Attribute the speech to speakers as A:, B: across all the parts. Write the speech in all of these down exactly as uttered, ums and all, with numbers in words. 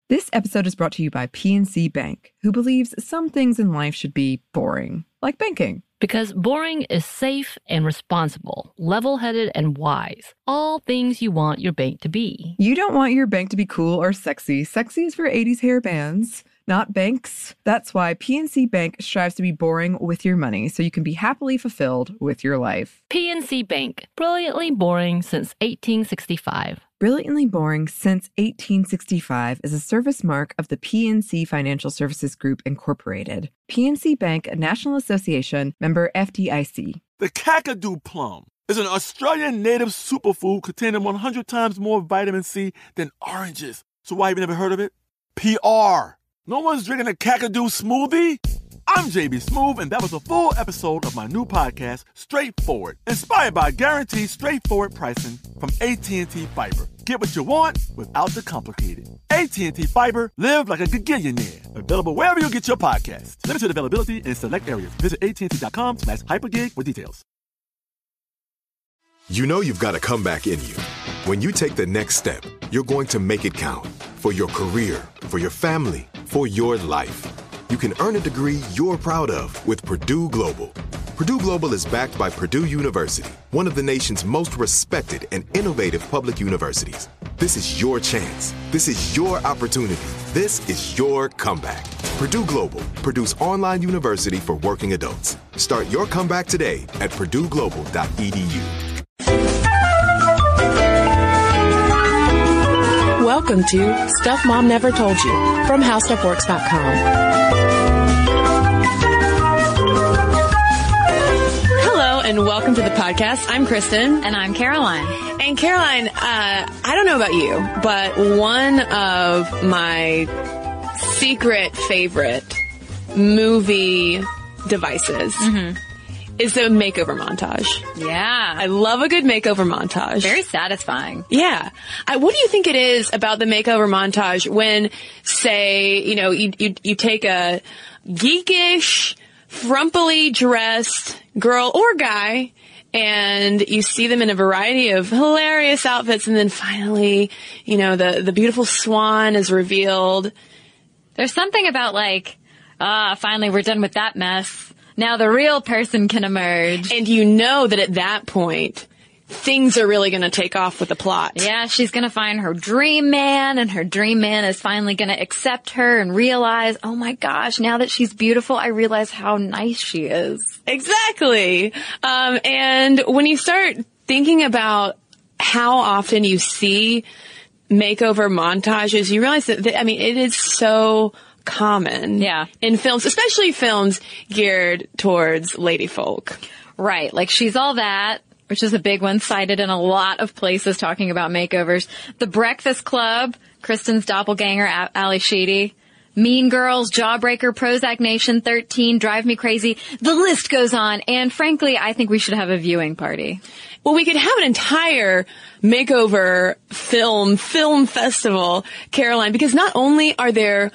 A: This episode is brought to you by P N C Bank, who believes some things in life should be boring, like banking.
B: Because boring is safe and responsible, level-headed and wise. All things you want your bank to be.
A: You don't want your bank to be cool or sexy. Sexy is for eighties hair bands, not banks. That's why P N C Bank strives to be boring with your money, so you can be happily fulfilled with your life.
B: P N C Bank, brilliantly boring since eighteen sixty-five.
A: Brilliantly Boring Since eighteen sixty-five is a service mark of the P N C Financial Services Group, Incorporated. P N C Bank, a National Association, member F D I C.
C: The Kakadu plum is an Australian native superfood containing one hundred times more vitamin C than oranges. So why have you never heard of it? P R. No one's drinking a Kakadu smoothie? I'm J B Smoove, and that was a full episode of my new podcast, Straightforward, inspired by guaranteed straightforward pricing from A T and T Fiber. Get what you want without the complicated. A T and T Fiber, live like a gigillionaire. Available wherever you get your podcasts. Limited availability in select areas. Visit AT&T.com slash hypergig for details.
D: You know you've got a comeback in you. When you take the next step, you're going to make it count. For your career, for your family, for your life. You can earn a degree you're proud of with Purdue Global. Purdue Global is backed by Purdue University, one of the nation's most respected and innovative public universities. This is your chance. This is your opportunity. This is your comeback. Purdue Global, Purdue's online university for working adults. Start your comeback today at purdue global dot e d u.
E: Welcome to Stuff Mom Never Told You from how stuff works dot com. Hello and welcome to the podcast. I'm Kristen.
F: And I'm Caroline.
E: And Caroline, uh, I don't know about you, but one of my secret favorite movie devices mm-hmm. is a makeover montage.
F: Yeah.
E: I love a good makeover montage.
F: Very satisfying.
E: Yeah. I, what do you think it is about the makeover montage when, say, you know, you, you, you take a geekish, frumpily dressed girl or guy and you see them in a variety of hilarious outfits and then finally, you know, the, the beautiful swan is revealed.
F: There's something about like, ah, finally we're done with that mess. Now the real person can emerge.
E: And you know that at that point, things are really going to take off with the plot.
F: Yeah, she's going to find her dream man, and her dream man is finally going to accept her and realize, oh my gosh, now that she's beautiful, I realize how nice she is.
E: Exactly. Um, and when you start thinking about how often you see makeover montages, you realize that, that I mean, it is so common
F: yeah.
E: in films, especially films geared towards lady folk.
F: Right. Like She's All That, which is a big one, cited in a lot of places talking about makeovers. The Breakfast Club, Kristen's doppelganger, Ali Sheedy. Mean Girls, Jawbreaker, Prozac Nation, thirteen, Drive Me Crazy. The list goes on. And frankly, I think we should have a viewing party.
E: Well, we could have an entire makeover film, film festival, Caroline, because not only are there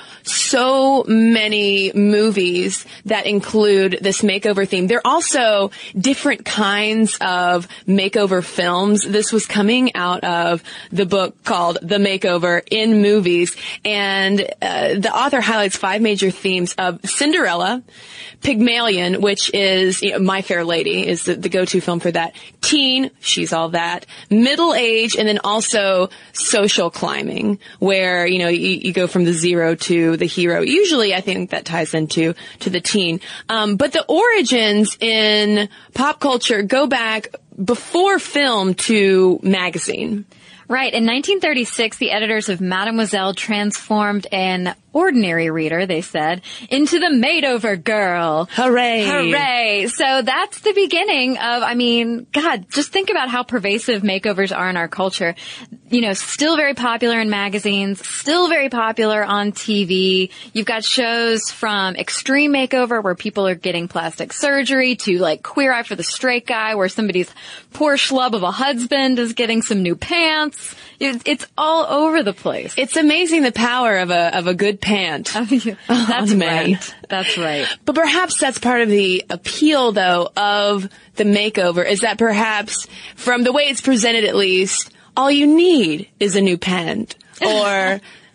E: so many movies that include this makeover theme, there are also different kinds of makeover films. This was coming out of the book called The Makeover in Movies, and uh, the author highlights five major themes of Cinderella, Pygmalion, which is, you know, My Fair Lady is the, the go-to film for that. Teen, She's All That. Middle age, and then also social climbing, where, you know, you, you go from the zero to the hero. Usually, I think that ties into to the teen. Um, but the origins in pop culture go back before film to magazine.
F: Right. In nineteen thirty-six, the editors of Mademoiselle transformed an ordinary reader, they said, into the made-over girl.
E: Hooray.
F: Hooray. So that's the beginning of, I mean, God, just think about how pervasive makeovers are in our culture. You know, still very popular in magazines, still very popular on T V. You've got shows from Extreme Makeover, where people are getting plastic surgery, to like Queer Eye for the Straight Guy, where somebody's poor schlub of a husband is getting some new pants. It's all over the place.
E: It's amazing the power of a of a good pant.
F: That's right. That's right.
E: But perhaps that's part of the appeal, though, of the makeover, is that perhaps, from the way it's presented at least, all you need is a new pant. Or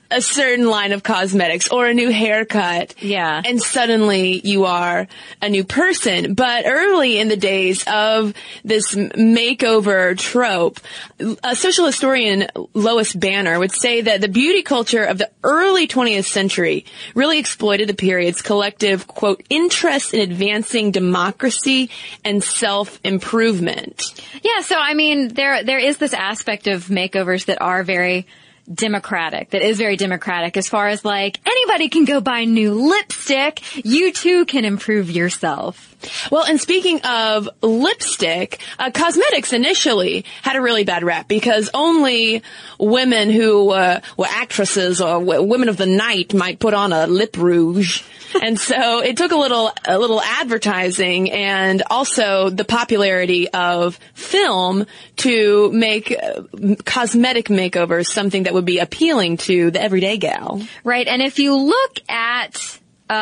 E: a certain line of cosmetics or a new haircut.
F: Yeah.
E: And suddenly you are a new person. But early in the days of this makeover trope, a social historian, Lois Banner, would say that the beauty culture of the early twentieth century really exploited the period's collective, quote, interest in advancing democracy and self-improvement.
F: Yeah, so I mean, there there is this aspect of makeovers that are very democratic, that is very democratic as far as like, anybody can go buy new lipstick, you too can improve yourself.
E: Well, and speaking of lipstick, uh, cosmetics initially had a really bad rap because only women who uh, were actresses or w- women of the night might put on a lip rouge. And so it took a little, a little advertising and also the popularity of film to make uh, cosmetic makeovers something that would be appealing to the everyday gal.
F: Right. And if you look at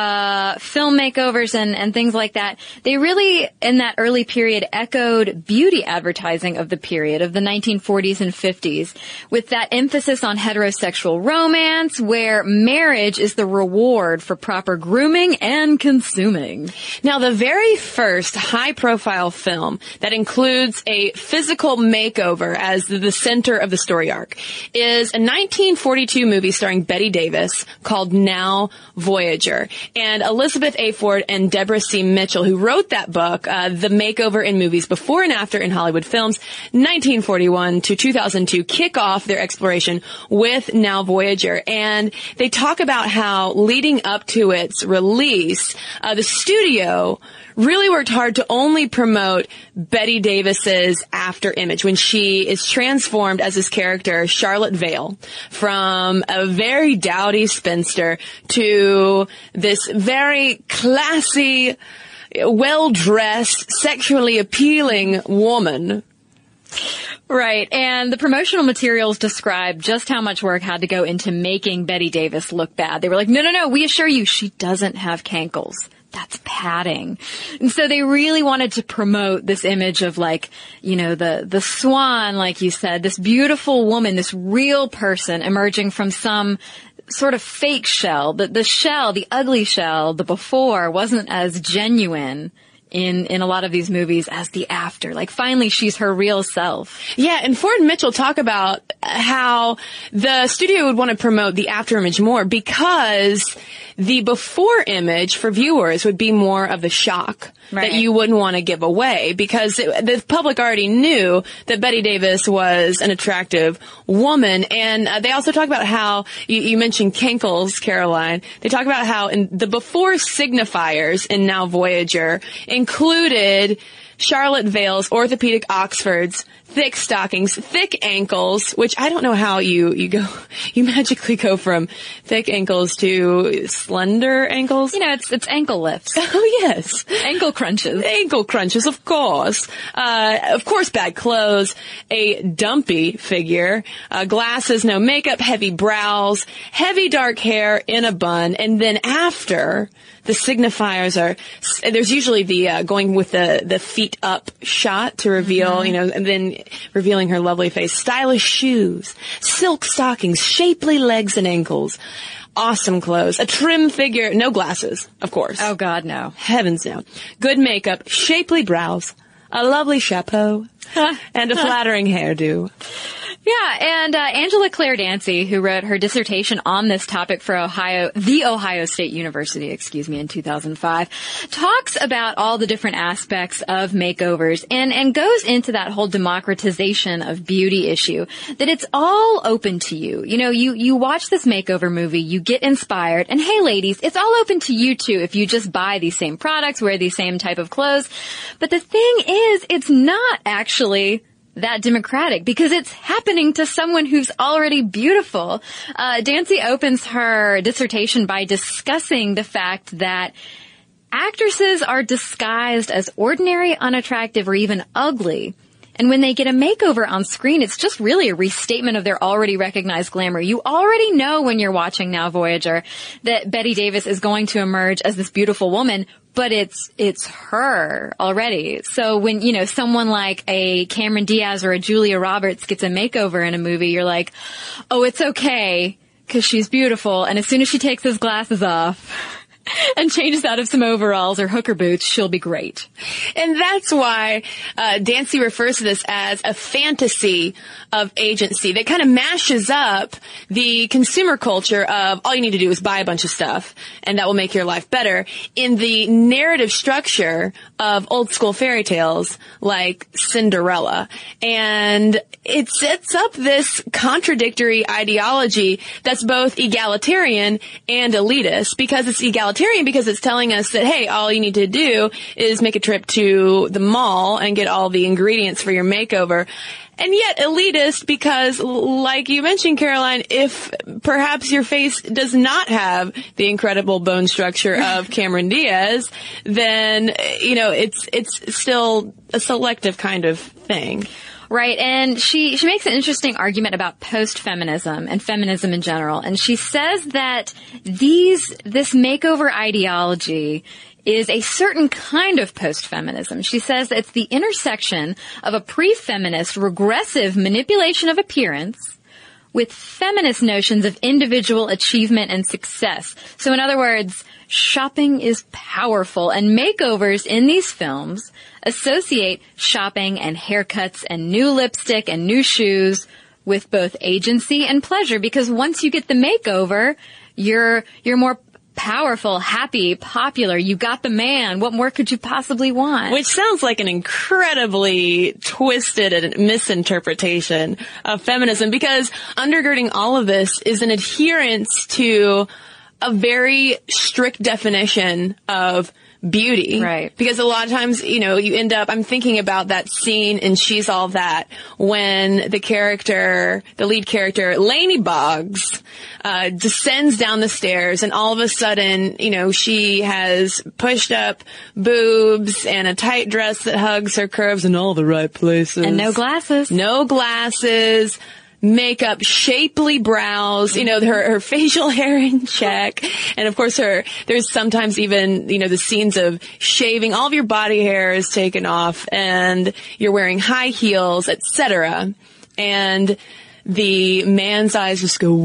F: uh film makeovers and, and things like that, they really, in that early period, echoed beauty advertising of the period, of the nineteen forties and fifties, with that emphasis on heterosexual romance, where marriage is the reward for proper grooming and consuming.
E: Now, the very first high-profile film that includes a physical makeover as the center of the story arc is a nineteen forty-two movie starring Bette Davis called Now Voyager. And Elizabeth A. Ford and Deborah C. Mitchell, who wrote that book, uh, The Makeover in Movies Before and After in Hollywood Films, nineteen forty-one to two thousand two, kick off their exploration with Now Voyager. And they talk about how leading up to its release, uh, the studio really worked hard to only promote Bette Davis's after image when she is transformed as this character, Charlotte Vale, from a very dowdy spinster to this very classy, well-dressed, sexually appealing woman.
F: Right, and the promotional materials describe just how much work had to go into making Bette Davis look bad. They were like, no, no, no, we assure you, she doesn't have cankles. That's padding. And so they really wanted to promote this image of like, you know, the, the swan, like you said, this beautiful woman, this real person emerging from some sort of fake shell. The, the shell, the ugly shell, the before wasn't as genuine in, in a lot of these movies as the after. Like finally she's her real self.
E: Yeah, and Ford and Mitchell talk about how the studio would want to promote the after image more because the before image for viewers would be more of the shock
F: right.
E: that you wouldn't want to give away because it, the public already knew that Bette Davis was an attractive woman. And uh, they also talk about how, you, you mentioned cankles, Caroline. They talk about how in the before signifiers in Now Voyager included Charlotte Vale's orthopedic Oxfords, thick stockings, thick ankles, which I don't know how you, you go, you magically go from thick ankles to slender ankles.
F: You know, it's, it's ankle lifts.
E: Oh, yes.
F: Ankle crunches.
E: Ankle crunches, of course. Uh, of course, bad clothes, a dumpy figure, uh, glasses, no makeup, heavy brows, heavy dark hair in a bun, and then after, the signifiers are, there's usually the, uh, going with the, the feet up shot to reveal, mm-hmm. you know, and then revealing her lovely face. Stylish shoes, silk stockings, shapely legs and ankles, awesome clothes, a trim figure, no glasses, of course.
F: Oh God, no.
E: Heavens no. Good makeup, shapely brows, a lovely chapeau, and a flattering hairdo.
F: Yeah, and uh, Angela Claire Dancy, who wrote her dissertation on this topic for Ohio, the Ohio State University, excuse me, in two thousand five, talks about all the different aspects of makeovers and, and goes into that whole democratization of beauty issue, that it's all open to you. You know, you, you watch this makeover movie, you get inspired, and hey ladies, it's all open to you too if you just buy these same products, wear these same type of clothes. But the thing is, it's not actually that democratic because it's happening to someone who's already beautiful. Uh, Dancy opens her dissertation by discussing the fact that actresses are disguised as ordinary, unattractive, or even ugly. And when they get a makeover on screen, it's just really a restatement of their already recognized glamour. You already know when you're watching Now Voyager that Bette Davis is going to emerge as this beautiful woman, but it's, it's her already. So when, you know, someone like a Cameron Diaz or a Julia Roberts gets a makeover in a movie, you're like, oh, it's okay. because she's beautiful, and as soon as she takes those glasses off and changes out of some overalls or hooker boots, she'll be great.
E: And that's why uh, Dancy refers to this as a fantasy of agency that kind of mashes up the consumer culture of all you need to do is buy a bunch of stuff and that will make your life better in the narrative structure of old school fairy tales like Cinderella. And it sets up this contradictory ideology that's both egalitarian and elitist, because it's egalitarian because it's telling us that, hey, all you need to do is make a trip to the mall and get all the ingredients for your makeover. And yet elitist because, like you mentioned, Caroline, if perhaps your face does not have the incredible bone structure of Cameron Diaz, then, you know, it's it's still a selective kind of thing.
F: Right, and she, she makes an interesting argument about post-feminism and feminism in general, and she says that these, this makeover ideology is a certain kind of post-feminism. She says it's the intersection of a pre-feminist regressive manipulation of appearance with feminist notions of individual achievement and success. So in other words, shopping is powerful, and makeovers in these films associate shopping and haircuts and new lipstick and new shoes with both agency and pleasure, because once you get the makeover, you're you're more powerful, happy, popular. You got the man. What more could you possibly want?
E: Which sounds like an incredibly twisted misinterpretation of feminism, because undergirding all of this is an adherence to a very strict definition of beauty.
F: Right.
E: Because a lot of times, you know, you end up, I'm thinking about that scene in She's All That when the character, the lead character, Lainey Boggs, uh, descends down the stairs and all of a sudden, you know, she has pushed up boobs and a tight dress that hugs her curves in all the right places.
F: And no glasses.
E: No glasses. Makeup, shapely brows, you know, her, her facial hair in check. And of course her, there's sometimes even, you know, the scenes of shaving. All of your body hair is taken off and you're wearing high heels, et cetera. And the man's eyes just go,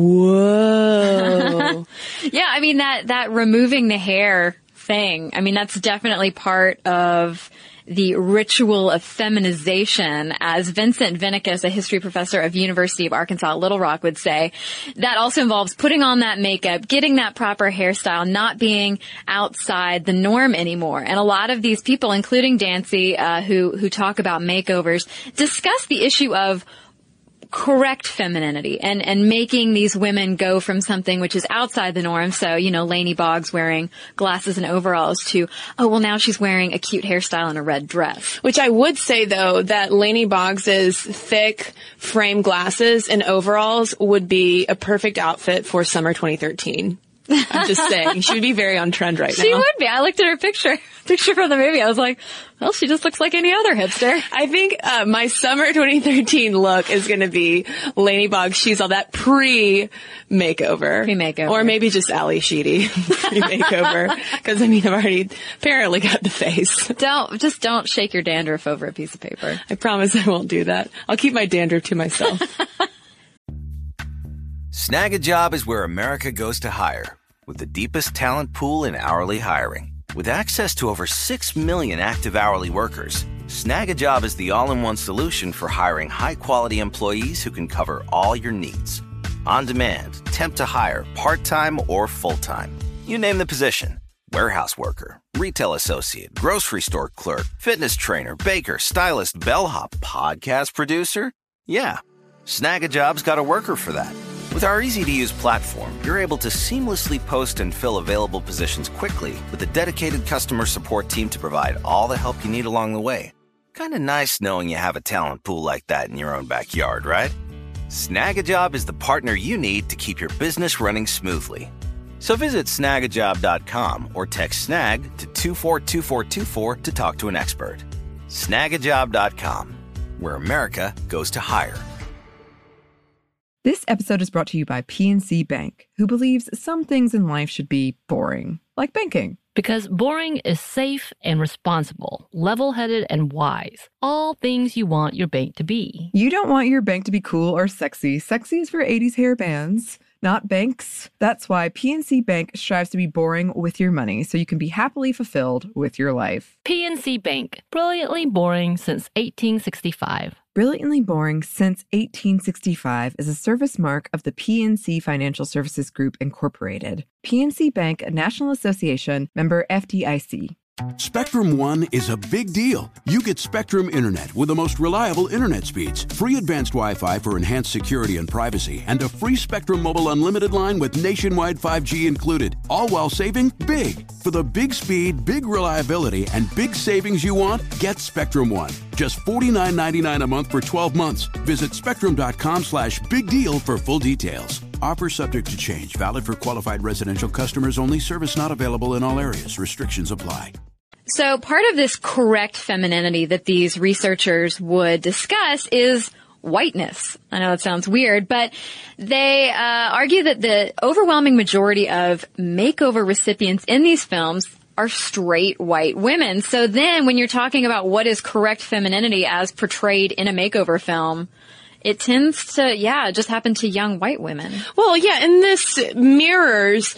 E: whoa.
F: Yeah, I mean, that, that removing the hair thing, I mean, that's definitely part of the ritual of feminization, as Vincent Venicus, a history professor of University of Arkansas at Little Rock, would say. That also involves putting on that makeup, getting that proper hairstyle, not being outside the norm anymore. And a lot of these people, including Dancy, uh, who, who talk about makeovers, discuss the issue of correct femininity and, and making these women go from something which is outside the norm. So, you know, Lainey Boggs wearing glasses and overalls to, oh, well, now she's wearing a cute hairstyle and a red dress.
E: Which I would say, though, that Lainey Boggs's thick frame glasses and overalls would be a perfect outfit for summer twenty thirteen. I'm just saying. She would be very on trend right now.
F: She would be. I looked at her picture, picture from the movie. I was like, well, she just looks like any other hipster.
E: I think uh, my summer twenty thirteen look is going to be Lainey Boggs. She's all that pre-makeover.
F: Pre-makeover.
E: Or maybe just Ali Sheedy pre-makeover. Because, I mean, I've already apparently got the face.
F: Don't, just don't shake your dandruff over a piece of paper.
E: I promise I won't do that. I'll keep my dandruff to myself.
G: Snag a Job is where America goes to hire, with the deepest talent pool in hourly hiring. With access to over six million active hourly workers, Snag a Job is the all-in-one solution for hiring high-quality employees who can cover all your needs. On demand, temp to hire, part-time or full-time. You name the position. Warehouse worker, retail associate, grocery store clerk, fitness trainer, baker, stylist, bellhop, podcast producer. Yeah, Snag a Job's got a worker for that. With our easy-to-use platform, you're able to seamlessly post and fill available positions quickly with a dedicated customer support team to provide all the help you need along the way. Kind of nice knowing you have a talent pool like that in your own backyard, right? Snag a Job is the partner you need to keep your business running smoothly. So visit snag a job dot com or text SNAG to two four two four two four to talk to an expert. snag a job dot com, where America goes to hire.
A: This episode is brought to you by P N C Bank, who believes some things in life should be boring, like banking.
B: Because boring is safe and responsible, level-headed and wise. All things you want your bank to be.
A: You don't want your bank to be cool or sexy. Sexy is for eighties hair bands, not banks. That's why P N C Bank strives to be boring with your money so you can be happily fulfilled with your life.
B: P N C Bank, brilliantly boring since eighteen sixty-five.
A: Brilliantly Boring Since eighteen sixty-five is a service mark of the P N C Financial Services Group, Incorporated. P N C Bank, a National Association, member F D I C.
H: Spectrum One is a big deal. You get Spectrum Internet with the most reliable internet speeds, free advanced Wi-Fi for enhanced security and privacy, and a free Spectrum Mobile Unlimited line with nationwide five G included, all while saving big. For the big speed, big reliability, and big savings you want, get Spectrum One. Just forty-nine ninety-nine a month for twelve months. Visit spectrum.com slash big deal for full details. Offer subject to change. Valid for qualified residential customers only. Service not available in all areas. Restrictions apply.
F: So part of this correct femininity that these researchers would discuss is whiteness. I know it sounds weird, but they uh, argue that the overwhelming majority of makeover recipients in these films are straight white women. So then when you're talking about what is correct femininity as portrayed in a makeover film, it tends to, yeah, just happen to young white women.
E: Well, yeah, and this mirrors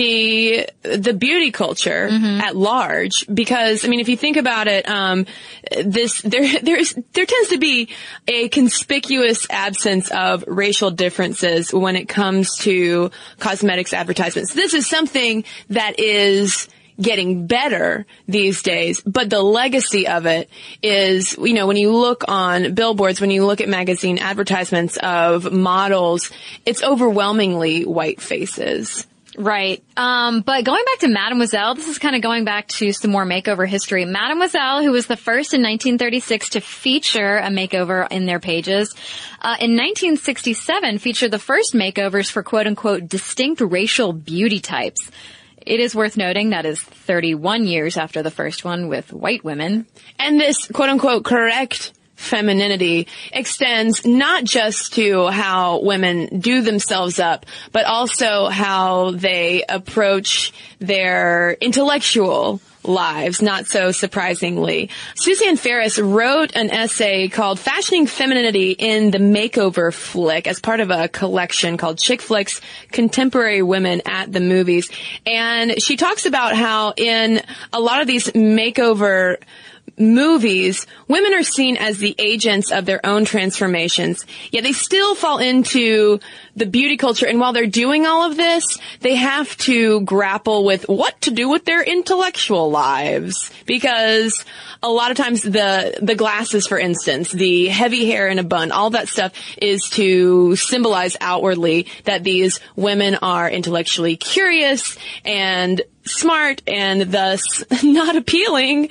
E: the the beauty culture mm-hmm. at large, because I mean, if you think about it, um, this there there's there tends to be a conspicuous absence of racial differences when it comes to cosmetics advertisements. This is something that is getting better these days, but the legacy of it is, you know, when you look on billboards, when you look at magazine advertisements of models, it's overwhelmingly white faces.
F: Right. Um, but going back to Mademoiselle, this is kind of going back to some more makeover history. Mademoiselle, who was the first in nineteen thirty-six to feature a makeover in their pages, uh, in nineteen sixty-seven featured the first makeovers for quote-unquote distinct racial beauty types. It is worth noting that is thirty-one years after the first one with white women.
E: And this quote-unquote correct femininity extends not just to how women do themselves up, but also how they approach their intellectual lives, not so surprisingly. Suzanne Ferris wrote an essay called Fashioning Femininity in the Makeover Flick as part of a collection called Chick Flicks, Contemporary Women at the Movies. And she talks about how in a lot of these makeover movies, women are seen as the agents of their own transformations, yet they still fall into the beauty culture. And while they're doing all of this, they have to grapple with what to do with their intellectual lives. Because a lot of times the, the glasses, for instance, the heavy hair in a bun, all that stuff is to symbolize outwardly that these women are intellectually curious and smart and thus not appealing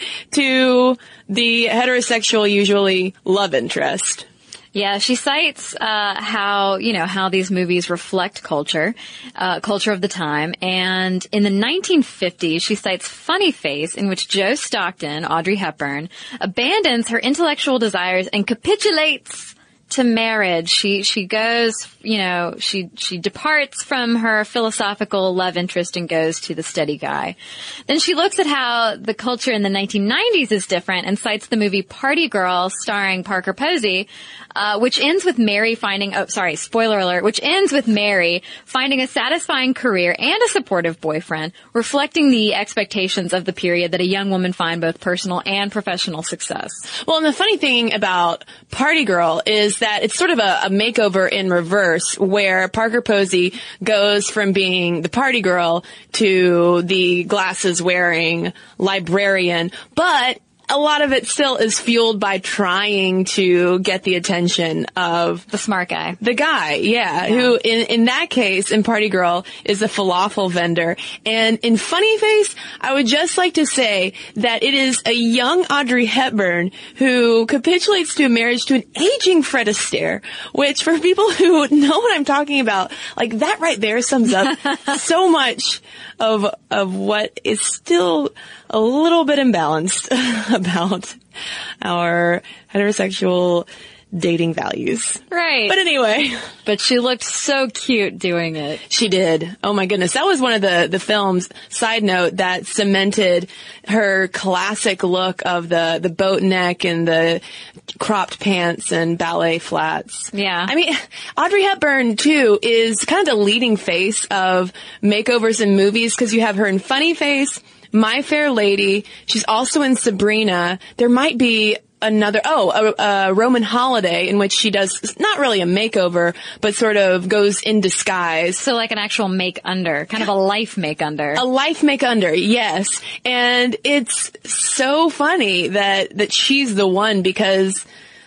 E: to the heterosexual, usually love interest.
F: Yeah, she cites uh how, you know, how these movies reflect culture, uh culture of the time. And in the nineteen fifties, she cites Funny Face, in which Joe Stockton, Audrey Hepburn, abandons her intellectual desires and capitulates to marriage. She, she goes, you know, she, she departs from her philosophical love interest and goes to the steady guy. Then she looks at how the culture in the nineteen nineties is different and cites the movie Party Girl starring Parker Posey, uh, which ends with Mary finding, oh, sorry, spoiler alert, which ends with Mary finding a satisfying career and a supportive boyfriend, reflecting the expectations of the period that a young woman find both personal and professional success.
E: Well, and the funny thing about Party Girl is that it's sort of a, a makeover in reverse, where Parker Posey goes from being the party girl to the glasses-wearing librarian, but a lot of it still is fueled by trying to get the attention of
F: the smart guy.
E: The guy, yeah, yeah. who in, in that case, in Party Girl, is a falafel vendor. And in Funny Face, I would just like to say that it is a young Audrey Hepburn who capitulates to a marriage to an aging Fred Astaire, which for people who know what I'm talking about, like that right there sums up so much of, of what is still a little bit imbalanced about our heterosexual dating values.
F: Right.
E: But anyway.
F: But she looked so cute doing it.
E: She did. Oh my goodness. That was one of the, the films, side note, that cemented her classic look of the, the boat neck and the cropped pants and ballet flats.
F: Yeah.
E: I mean, Audrey Hepburn, too, is kind of the leading face of makeovers in movies because you have her in Funny Face, My Fair Lady. She's also in Sabrina. There might be another, oh, a, a Roman Holiday in which she does not really a makeover, but sort of goes in disguise.
F: So like an actual make under, kind of a life make under.
E: A life make under, yes. And it's so funny that, that she's the one because,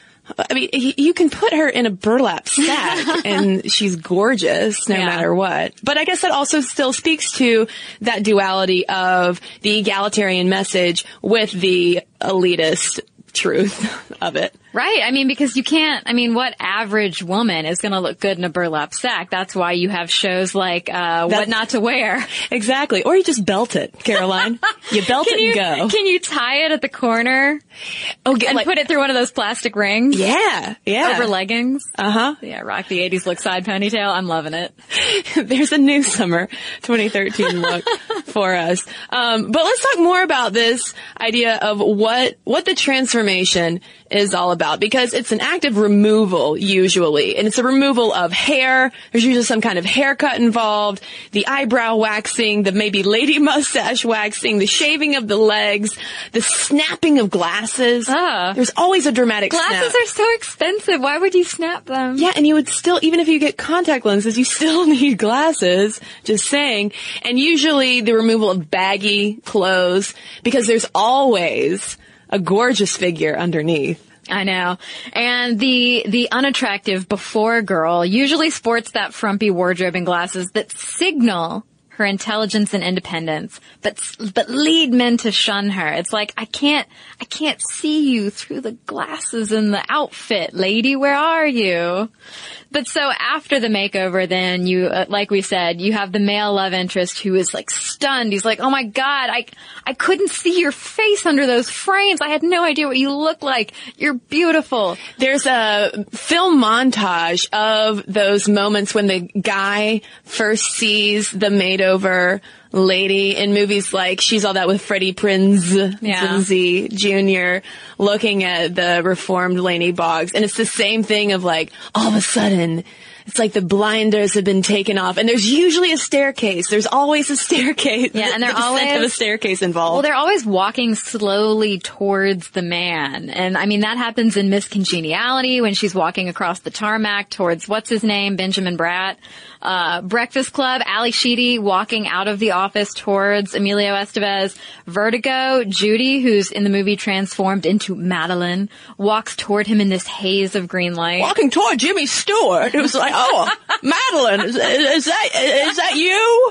E: I mean, you can put her in a burlap sack and she's gorgeous no
F: Yeah.
E: matter what. But I guess that also still speaks to that duality of the egalitarian message with the elitist truth of it.
F: Right. I mean, because you can't, I mean, what average woman is going to look good in a burlap sack? That's why you have shows like, uh, What Not to Wear.
E: Exactly. Or you just belt it, Caroline. You belt
F: Can
E: it
F: you,
E: and go.
F: Can you tie it at the corner
E: Oh, get,
F: and
E: like,
F: put it through one of those plastic rings?
E: yeah, yeah.
F: Over leggings?
E: Uh-huh.
F: Yeah, rock the eighties look side ponytail. I'm loving it.
E: There's a new summer twenty thirteen look for us. Um, but let's talk more about this idea of what, what the transformation is all about, because it's an act of removal usually, and it's a removal of hair. There's usually some kind of haircut involved, the eyebrow waxing, the maybe lady mustache waxing, the shaving of the legs, the snapping of glasses.
F: Ah.
E: There's always a dramatic
F: Glasses
E: snap.
F: are so expensive. Why would you snap them?
E: Yeah, and you would still, even if you get contact lenses, you still need glasses, just saying. And usually the removal of baggy clothes, because there's always a gorgeous figure underneath.
F: I know. And the the unattractive before girl usually sports that frumpy wardrobe and glasses that signal her intelligence and independence, but but lead men to shun her. It's like, I can't I can't see you through the glasses and the outfit, lady. Where are you? But so after the makeover, then you, uh, like we said, you have the male love interest who is like stunned. He's like, oh my God, I, I couldn't see your face under those frames. I had no idea what you look like. You're beautiful.
E: There's a film montage of those moments when the guy first sees the made-over lady in movies like She's All That with Freddie Prinze
F: Yeah.
E: Junior, looking at the reformed Lainey Boggs. And it's the same thing of like, all of a sudden, it's like the blinders have been taken off, and there's usually a staircase. There's always a staircase.
F: Yeah, and they're
E: the descent
F: always-
E: of a staircase involved.
F: Well, they're always walking slowly towards the man. And I mean, that happens in Miss Congeniality when she's walking across the tarmac towards, what's his name, Benjamin Bratt. Uh, Breakfast Club, Ali Sheedy walking out of the office towards Emilio Estevez. Vertigo, Judy, who's in the movie transformed into Madeline, walks toward him in this haze of green light.
E: Walking toward Jimmy Stewart, it was like, oh, Madeline, is, is that is that you?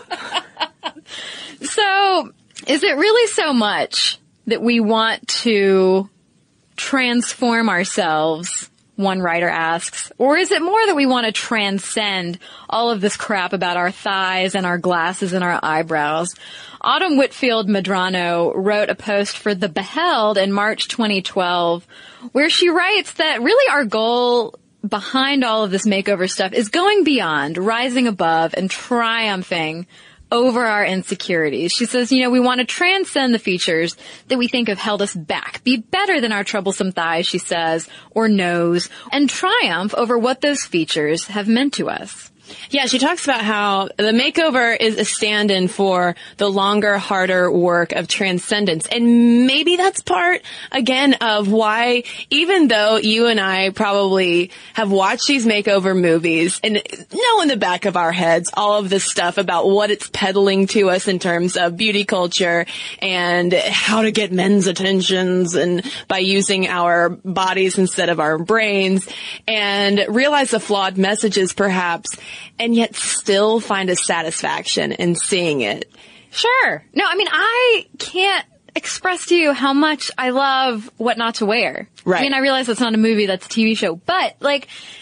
F: So, is it really so much that we want to transform ourselves, one writer asks, or is it more that we want to transcend all of this crap about our thighs and our glasses and our eyebrows? Autumn Whitfield Medrano wrote a post for The Beheld in March twenty twelve where she writes that really our goal behind all of this makeover stuff is going beyond, rising above, and triumphing over our insecurities. She says, you know, we want to transcend the features that we think have held us back, be better than our troublesome thighs, she says, or nose, and triumph over what those features have meant to us.
E: Yeah, she talks about how the makeover is a stand-in for the longer, harder work of transcendence. And maybe that's part, again, of why, even though you and I probably have watched these makeover movies and know in the back of our heads all of this stuff about what it's peddling to us in terms of beauty culture and how to get men's attentions and by using our bodies instead of our brains, and realize the flawed messages perhaps, and yet still find a satisfaction in seeing it.
F: Sure. No, I mean, I can't express to you how much I love What Not to Wear.
E: Right.
F: I mean, I realize that's not a movie, that's a T V show, but like,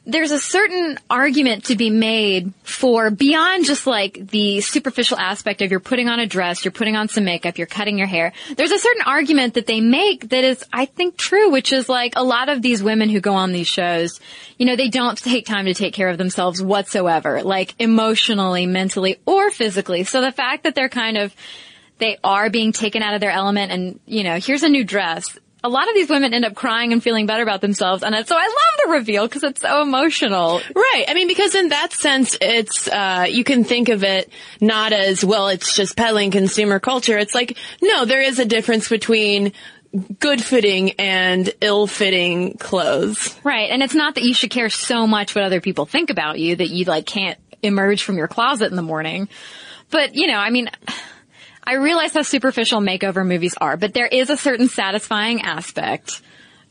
F: there's a certain argument to be made for beyond just like the superficial aspect of you're putting on a dress, you're putting on some makeup, you're cutting your hair. There's a certain argument that they make that is, I think, true, which is like a lot of these women who go on these shows, you know, they don't take time to take care of themselves whatsoever, like emotionally, mentally, or physically. So the fact that they're kind of, they are being taken out of their element and, you know, here's a new dress. A lot of these women end up crying and feeling better about themselves. And so I love the reveal because it's so emotional.
E: Right. I mean, because in that sense, it's, uh, you can think of it not as, well, it's just peddling consumer culture. It's like, no, there is a difference between good fitting and ill fitting clothes.
F: Right. And it's not that you should care so much what other people think about you that you like can't emerge from your closet in the morning. But, you know, I mean, I realize how superficial makeover movies are, but there is a certain satisfying aspect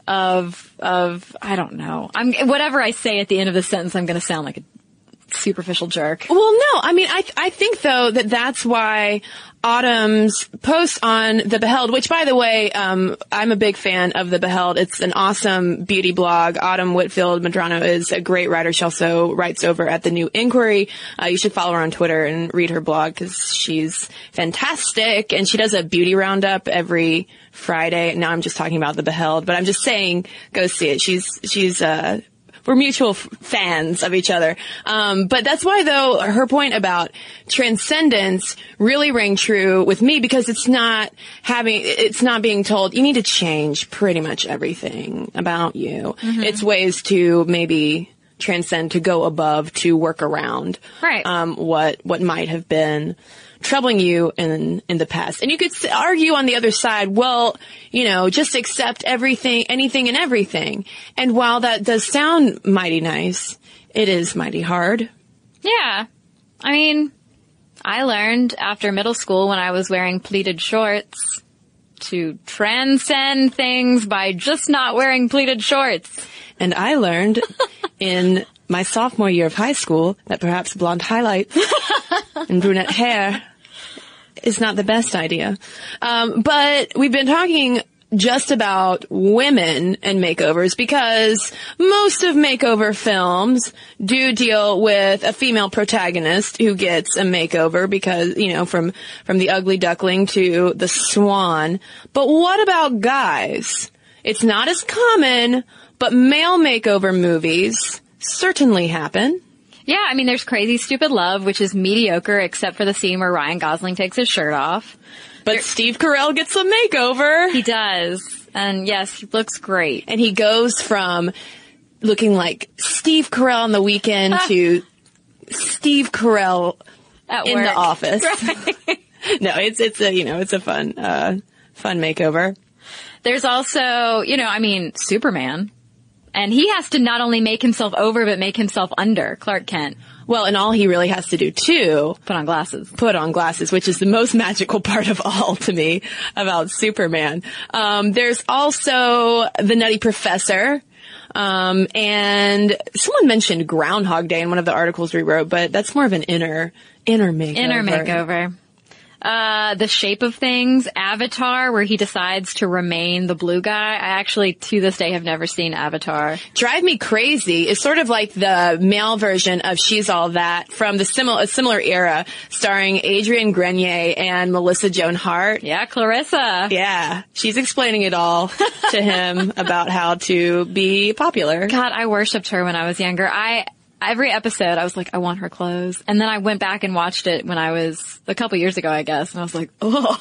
F: of, of, I don't know. I'm, whatever I say at the end of the sentence, I'm going to sound like a superficial jerk.
E: Well, no, I mean, I, I think though that that's why Autumn's post on The Beheld, which by the way, um, I'm a big fan of The Beheld. It's an awesome beauty blog. Autumn Whitfield Medrano is a great writer. She also writes over at The New Inquiry. Uh, you should follow her on Twitter and read her blog because she's fantastic. And she does a beauty roundup every Friday. Now I'm just talking about The Beheld, but I'm just saying, go see it. She's, she's, uh, we're mutual f- fans of each other. Um, but that's why, though, her point about transcendence really rang true with me because it's not having, it's not being told, you need to change pretty much everything about you. Mm-hmm. It's ways to maybe transcend, to go above, to work around.
F: Right.
E: Um, what, what might have been troubling you in in the past. And you could argue on the other side, well, you know, just accept everything, anything and everything. And while that does sound mighty nice, it is mighty hard.
F: Yeah. I mean, I learned after middle school when I was wearing pleated shorts to transcend things by just not wearing pleated shorts.
E: And I learned in my sophomore year of high school that perhaps blonde highlights and brunette hair is not the best idea. Um, but we've been talking just about women and makeovers because most of makeover films do deal with a female protagonist who gets a makeover because, you know, from, from the ugly duckling to the swan. But what about guys? It's not as common, but male makeover movies certainly happen.
F: Yeah, I mean, there's Crazy Stupid Love, which is mediocre except for the scene where Ryan Gosling takes his shirt off.
E: But there, Steve Carell gets a makeover.
F: He does. And yes, he looks great.
E: And he goes from looking like Steve Carell on The Weekend ah. to Steve Carell
F: At
E: in
F: work.
E: The Office.
F: Right.
E: No, it's, it's a, you know, it's a fun, uh, fun makeover.
F: There's also, you know, I mean, Superman. And he has to not only make himself over, but make himself under Clark Kent.
E: Well, and all he really has to do, too...
F: Put on glasses.
E: Put on glasses, which is the most magical part of all to me about Superman. Um, there's also The Nutty Professor. Um, and someone mentioned Groundhog Day in one of the articles we wrote, but that's more of an inner, inner makeover.
F: Inner makeover. Uh, The Shape of Things, Avatar, where he decides to remain the blue guy. I actually, to this day, have never seen Avatar.
E: Drive Me Crazy is sort of like the male version of She's All That from the similar, a similar era, starring Adrian Grenier and Melissa Joan Hart.
F: Yeah, Clarissa.
E: Yeah. She's explaining it all to him about how to be popular.
F: God, I worshipped her when I was younger. I, Every episode, I was like, I want her clothes. And then I went back and watched it when I was a couple years ago, I guess. And I was like, oh.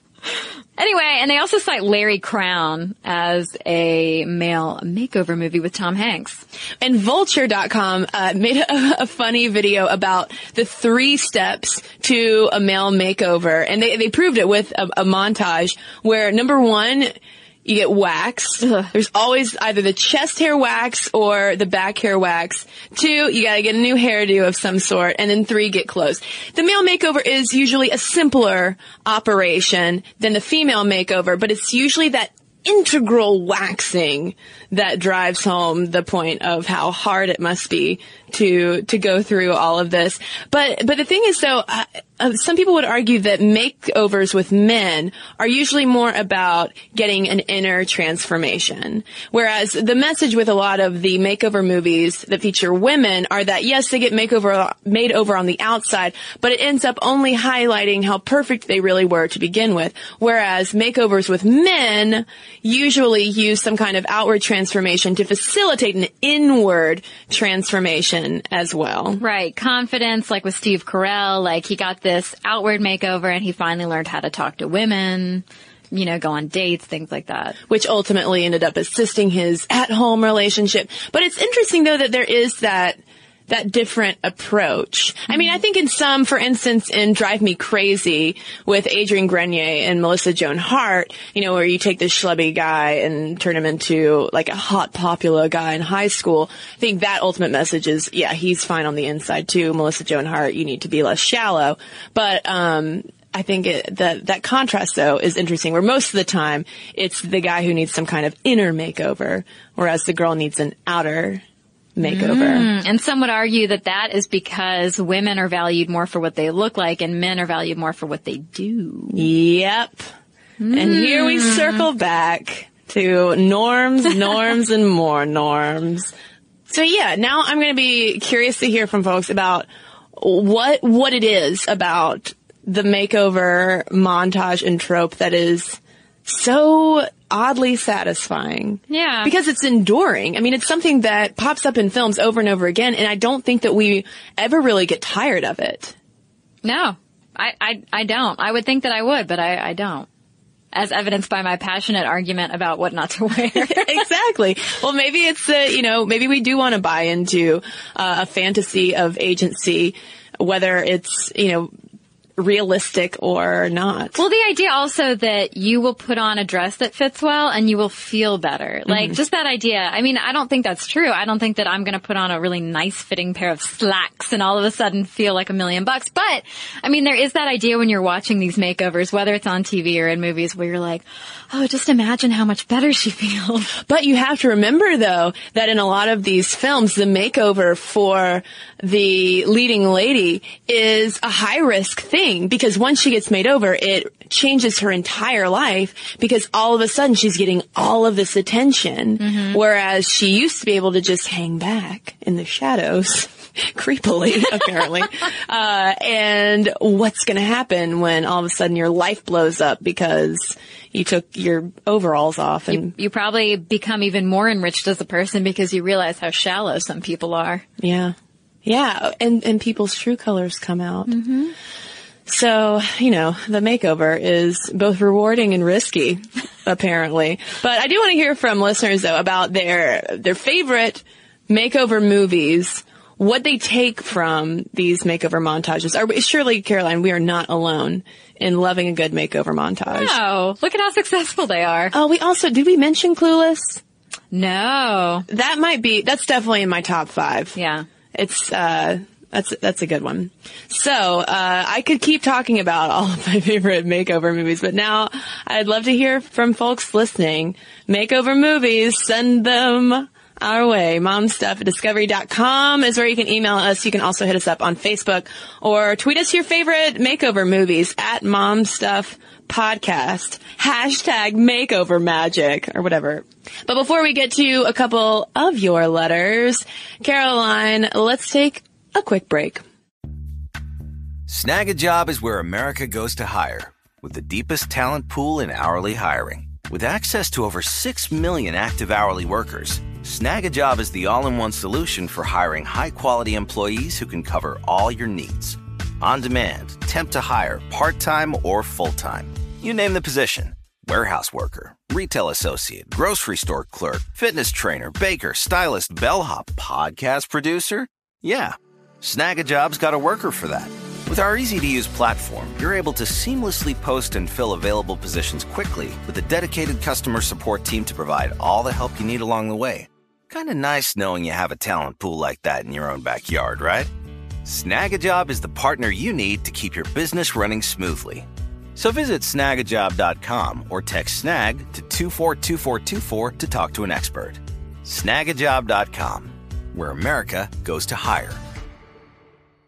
F: Anyway, and they also cite Larry Crown as a male makeover movie with Tom Hanks.
E: And Vulture dot com uh, made a, a funny video about the three steps to a male makeover. And they, they proved it with a, a montage where, number one, you get waxed. Ugh. There's always either the chest hair wax or the back hair wax. Two, you gotta get a new hairdo of some sort. And then three, get clothes. The male makeover is usually a simpler operation than the female makeover, but it's usually that integral waxing that drives home the point of how hard it must be to to go through all of this. But but the thing is, though, uh, uh, some people would argue that makeovers with men are usually more about getting an inner transformation. Whereas the message with a lot of the makeover movies that feature women are that, yes, they get makeover, made over on the outside, but it ends up only highlighting how perfect they really were to begin with. Whereas makeovers with men usually use some kind of outward transformation to facilitate an inward transformation as well.
F: Right. Confidence, like with Steve Carell, like he got this outward makeover and he finally learned how to talk to women, you know, go on dates, things like that.
E: Which ultimately ended up assisting his at-home relationship. But it's interesting, though, that there is that that different approach. Mm-hmm. I mean, I think in some, for instance, in Drive Me Crazy with Adrian Grenier and Melissa Joan Hart, you know, where you take this schlubby guy and turn him into like a hot, popular guy in high school. I think that ultimate message is, yeah, he's fine on the inside too. Melissa Joan Hart, you need to be less shallow. But, um, I think it, that that contrast, though, is interesting, where most of the time it's the guy who needs some kind of inner makeover, whereas the girl needs an outer makeover.
F: Mm, and some would argue that that is because women are valued more for what they look like and men are valued more for what they do.
E: Yep. Mm. And here we circle back to norms, norms, and more norms. So, yeah, now I'm going to be curious to hear from folks about what what it is about the makeover montage and trope that is so oddly satisfying.
F: Yeah.
E: Because it's enduring. I mean, it's something that pops up in films over and over again, and I don't think that we ever really get tired of it.
F: No, I, I, I don't. I would think that I would, but I, I don't. As evidenced by my passionate argument about what not to wear.
E: Exactly. Well, maybe it's the, you know, maybe we do want to buy into uh, a fantasy of agency, whether it's, you know, realistic or not.
F: Well, the idea also that you will put on a dress that fits well and you will feel better. Like, mm-hmm. just that idea. I mean, I don't think that's true. I don't think that I'm going to put on a really nice fitting pair of slacks and all of a sudden feel like a million bucks. But, I mean, there is that idea when you're watching these makeovers, whether it's on T V or in movies, where you're like, oh, just imagine how much better she feels.
E: But you have to remember, though, that in a lot of these films, the makeover for the leading lady is a high-risk thing, because once she gets made over, it changes her entire life, because all of a sudden she's getting all of this attention, mm-hmm. whereas she used to be able to just hang back in the shadows. Creepily, apparently. uh, and what's going to happen when all of a sudden your life blows up because you took your overalls off? And
F: you, you probably become even more enriched as a person because you realize how shallow some people are.
E: Yeah. Yeah. And, and people's true colors come out.
F: Mm-hmm.
E: So, you know, the makeover is both rewarding and risky, apparently. But I do want to hear from listeners, though, about their, their favorite makeover movies, what they take from these makeover montages. Are we, surely, Caroline, we are not alone in loving a good makeover montage.
F: No. Look at how successful they are.
E: Oh, we also, did we mention Clueless?
F: No.
E: That might be, that's definitely in my top five.
F: Yeah.
E: It's, uh, that's, that's a good one. So, uh, I could keep talking about all of my favorite makeover movies, but now I'd love to hear from folks listening. Makeover movies, send them our way. Momstuff at discovery dot com is where you can email us. You can also hit us up on Facebook or tweet us your favorite makeover movies at Momstuff Podcast. Hashtag makeover magic or whatever. But before we get to a couple of your letters, Caroline, let's take a quick break.
G: Snag a Job is where America goes to hire, with the deepest talent pool in hourly hiring. With access to over six million active hourly workers, Snag a Job is the all-in-one solution for hiring high-quality employees who can cover all your needs. On demand, temp to hire, part-time or full-time. You name the position. Warehouse worker, retail associate, grocery store clerk, fitness trainer, baker, stylist, bellhop, podcast producer. Yeah, Snag a Job's got a worker for that. With our easy-to-use platform, you're able to seamlessly post and fill available positions quickly with a dedicated customer support team to provide all the help you need along the way. Kind of nice knowing you have a talent pool like that in your own backyard, right? Snag a Job is the partner you need to keep your business running smoothly. So visit snag a job dot com or text SNAG to two four two four two four to talk to an expert. snag a job dot com, where America goes to hire.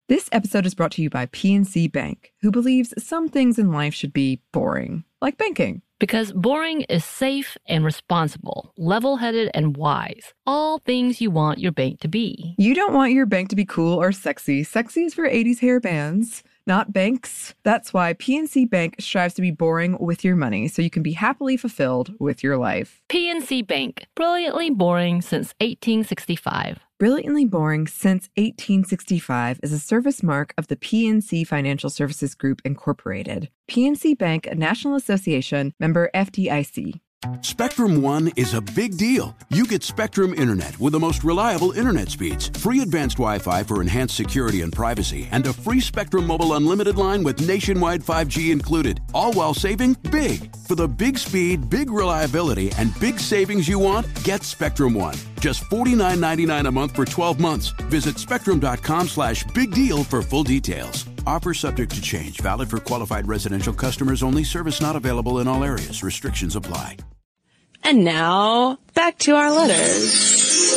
A: This episode is brought to you by P N C Bank, who believes some things in life should be boring, like banking.
B: Because boring is safe and responsible, level-headed and wise. All things you want your bank to be.
A: You don't want your bank to be cool or sexy. Sexy is for eighties hair bands, not banks. That's why P N C Bank strives to be boring with your money, so you can be happily fulfilled with your life.
B: P N C Bank, brilliantly boring since eighteen sixty-five.
A: Brilliantly Boring Since eighteen sixty-five is a service mark of the P N C Financial Services Group, Incorporated. P N C Bank, a National Association, member F D I C.
H: Spectrum One is a big deal. You get Spectrum Internet with the most reliable internet speeds, free advanced Wi-Fi for enhanced security and privacy, and a free Spectrum Mobile Unlimited line with nationwide five G included, all while saving big. For the big speed, big reliability, and big savings you want, get Spectrum One. Just forty-nine ninety-nine a month for twelve months. Visit spectrum.com slash big deal for full details. Offer subject to change. Valid for qualified residential customers only. Service not available in all areas. Restrictions apply.
E: And now, back to our letters.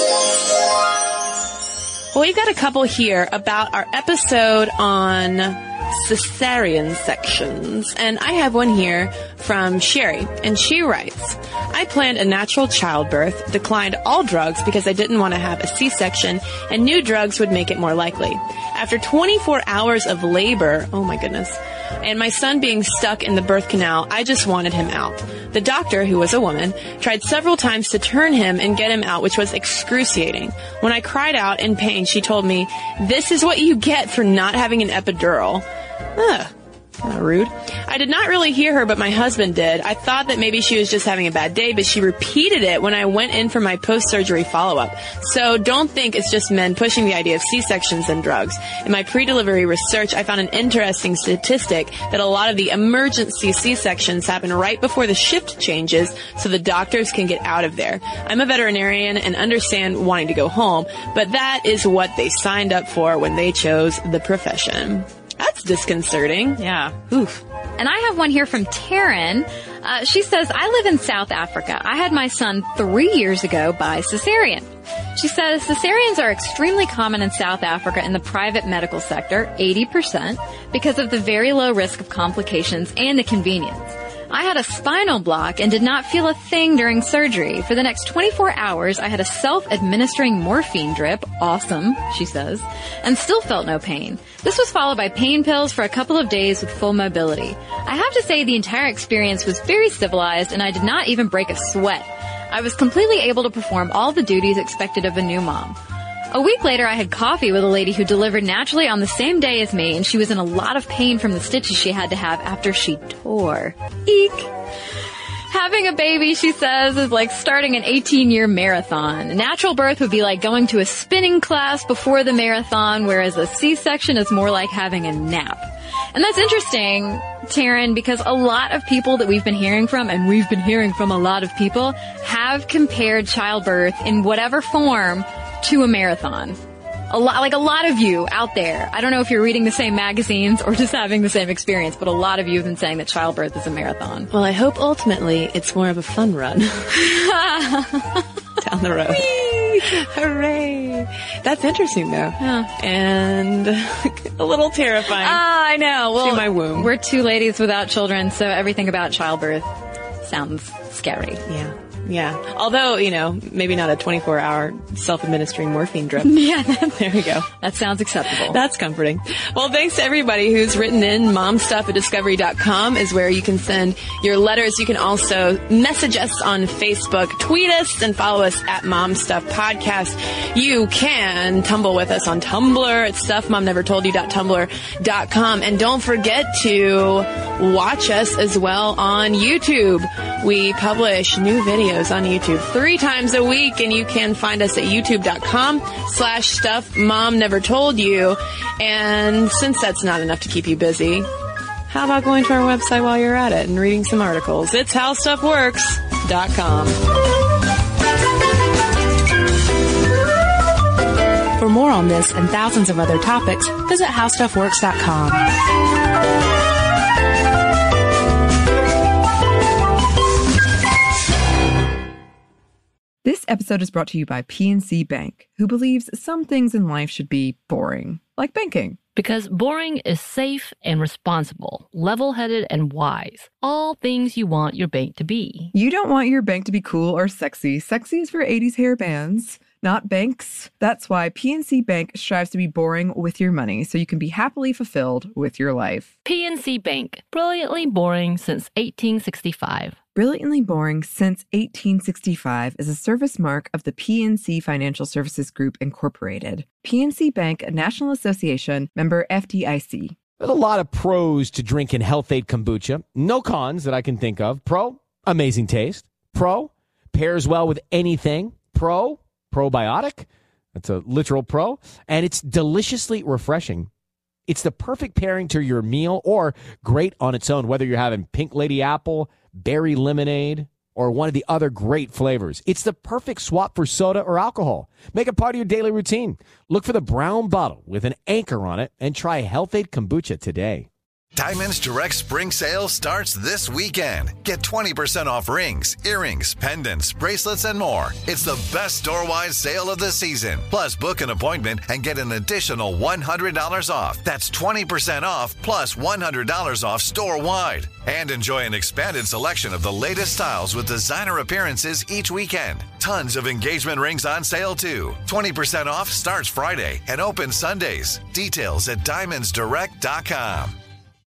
E: Well, we've got a couple here about our episode on cesarean sections. And I have one here from Sherry. And she writes, I planned a natural childbirth, declined all drugs because I didn't want to have a C-section, and knew drugs would make it more likely. After twenty-four hours of labor, oh my goodness, and my son being stuck in the birth canal, I just wanted him out. The doctor, who was a woman, tried several times to turn him and get him out, which was excruciating. When I cried out in pain, she told me, this is what you get for not having an epidural. Ugh. Kind of rude. I did not really hear her, but my husband did. I thought that maybe she was just having a bad day, but she repeated it when I went in for my post-surgery follow-up. So don't think it's just men pushing the idea of C-sections and drugs. In my pre-delivery research, I found an interesting statistic that a lot of the emergency C-sections happen right before the shift changes, so the doctors can get out of there. I'm a veterinarian and understand wanting to go home, but that is what they signed up for when they chose the profession. That's disconcerting.
F: Yeah.
E: Oof.
F: And I have one here from Taryn. Uh, she says, I live in South Africa. I had my son three years ago by cesarean. She says cesareans are extremely common in South Africa in the private medical sector, eighty percent, because of the very low risk of complications and the convenience. I had a spinal block and did not feel a thing during surgery. For the next twenty-four hours, I had a self-administering morphine drip, awesome, she says, and still felt no pain. This was followed by pain pills for a couple of days with full mobility. I have to say the entire experience was very civilized and I did not even break a sweat. I was completely able to perform all the duties expected of a new mom. A week later, I had coffee with a lady who delivered naturally on the same day as me, and she was in a lot of pain from the stitches she had to have after she tore. Eek! Having a baby, she says, is like starting an eighteen-year marathon. A natural birth would be like going to a spinning class before the marathon, whereas a C-section is more like having a nap. And that's interesting, Taryn, because a lot of people that we've been hearing from, and we've been hearing from a lot of people, have compared childbirth in whatever form to a marathon. A lot, like a lot of you out there. I don't know if you're reading the same magazines or just having the same experience, but a lot of you have been saying that childbirth is a marathon.
E: Well, I hope ultimately it's more of a fun run. Down the road. Whee! Hooray! That's interesting, though.
F: Yeah.
E: And a little terrifying.
F: Ah, I know. Well,
E: to my womb.
F: We're two ladies without children, so everything about childbirth sounds scary.
E: Yeah. Yeah. Although, you know, maybe not a twenty-four hour self-administering morphine drip.
F: Yeah.
E: There you go.
F: That sounds acceptable.
E: That's comforting. Well, thanks to everybody who's written in. momstuff at discovery dot com is where you can send your letters. You can also message us on Facebook, tweet us, and follow us at Momstuff Podcast. You can tumble with us on Tumblr at stuff mom never told you dot tumblr dot com. And don't forget to watch us as well on YouTube. We publish new videos on YouTube three times a week, and you can find us at youtube dot com slash stuff mom never told you. And since that's not enough to keep you busy, how about going to our website while you're at it and reading some articles? It's how stuff works dot com.
I: For more on this and thousands of other topics, visit how stuff works dot com.
A: This episode is brought to you by P N C Bank, who believes some things in life should be boring, like banking.
B: Because boring is safe and responsible, level-headed and wise. All things you want your bank to be.
A: You don't want your bank to be cool or sexy. Sexy is for eighties hair bands, not banks. That's why P N C Bank strives to be boring with your money so you can be happily fulfilled with your life.
B: P N C Bank, brilliantly boring since eighteen sixty-five.
A: Brilliantly Boring Since eighteen sixty-five is a service mark of the P N C Financial Services Group, Incorporated. P N C Bank, a National Association, member F D I C.
J: There's a lot of pros to drinking Health-Ade kombucha. No cons that I can think of. Pro, amazing taste. Pro, pairs well with anything. Pro, probiotic. That's a literal pro. And it's deliciously refreshing. It's the perfect pairing to your meal or great on its own, whether you're having Pink Lady Apple, berry lemonade, or one of the other great flavors. It's the perfect swap for soda or alcohol. Make it part of your daily routine. Look for the brown bottle with an anchor on it and try Health-Ade kombucha today.
K: Diamonds Direct Spring Sale starts this weekend. Get twenty percent off rings, earrings, pendants, bracelets, and more. It's the best store-wide sale of the season. Plus, book an appointment and get an additional one hundred dollars off. That's twenty percent off plus one hundred dollars off store-wide. And enjoy an expanded selection of the latest styles with designer appearances each weekend. Tons of engagement rings on sale, too. twenty percent off starts Friday and opens Sundays. Details at diamonds direct dot com.